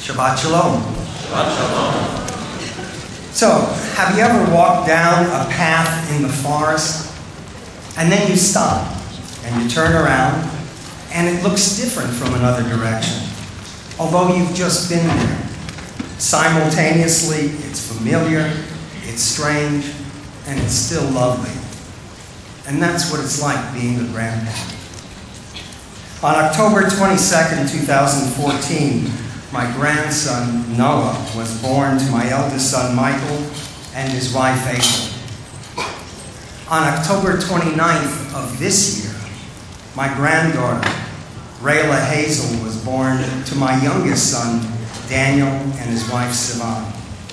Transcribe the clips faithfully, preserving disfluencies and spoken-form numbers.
Shabbat Shalom. Shabbat Shalom. So, have you ever walked down a path in the forest and then you stop and you turn around and it looks different from another direction, although you've just been there? Simultaneously, it's familiar, it's strange, and it's still lovely. And that's what it's like being a grandparent. On October twenty-second, two thousand fourteen, my grandson, Noah, was born to my eldest son, Michael, and his wife, April. On October twenty-ninth of this year, my granddaughter, Rayla Hazel, was born to my youngest son, Daniel, and his wife, Sivan.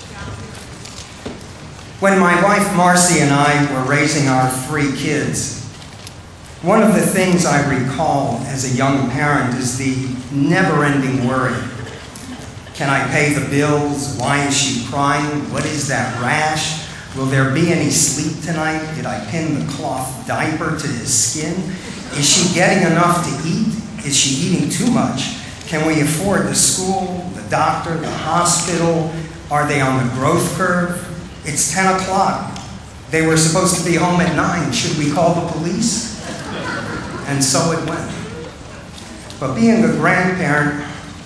When my wife, Marcy, and I were raising our three kids, one of the things I recall as a young parent is the never-ending worry. Can I pay the bills? Why is she crying? What is that rash? Will there be any sleep tonight? Did I pin the cloth diaper to his skin? Is she getting enough to eat? Is she eating too much? Can we afford the school, the doctor, the hospital? Are they on the growth curve? It's ten o'clock. They were supposed to be home at nine. Should we call the police? And so it went. But being a grandparent,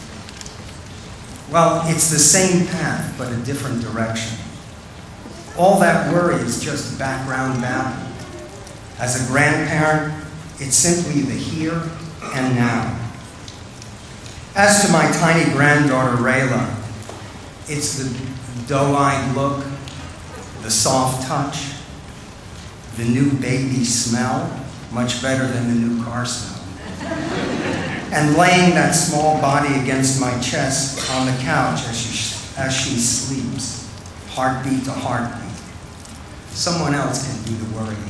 well, it's the same path, but a different direction. All that worry is just background babble. As a grandparent, it's simply the here and now. As to my tiny granddaughter, Rayla, it's the doe-eyed look, the soft touch, the new baby smell, much better than the new car smell, and laying that small body against my chest on the couch as she, as she sleeps, heartbeat to heartbeat. Someone else can do the worrying.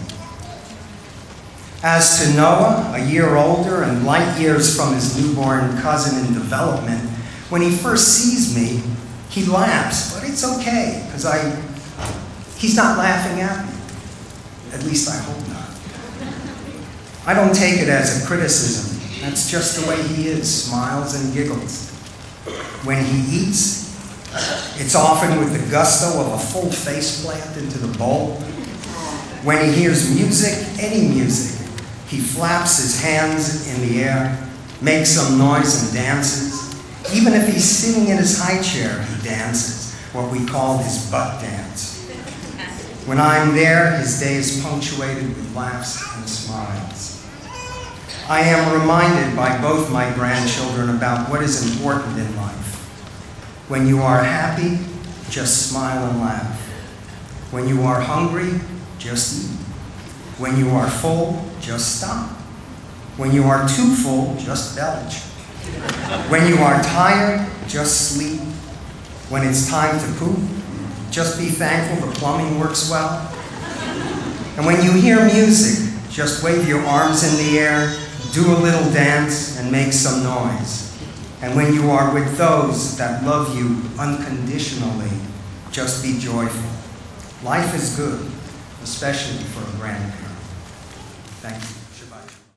As to Noah, a year older and light years from his newborn cousin in development, when he first sees me, he laughs, but it's okay, because I, he's not laughing at me. At least I hope not. I don't take it as a criticism. That's just the way he is, smiles and giggles. When he eats, it's often with the gusto of a full faceplant into the bowl. When he hears music, any music, he flaps his hands in the air, makes some noise and dances. Even if he's sitting in his high chair, he dances, what we call his butt dance. When I'm there, his day is punctuated with laughs and smiles. I am reminded by both my grandchildren about what is important in life. When you are happy, just smile and laugh. When you are hungry, just eat. When you are full, just stop. When you are too full, just belch. When you are tired, just sleep. When it's time to poop, just be thankful the plumbing works well. And when you hear music, just wave your arms in the air, do a little dance, and make some noise. And when you are with those that love you unconditionally, just be joyful. Life is good, especially for a grandparent. Thank you.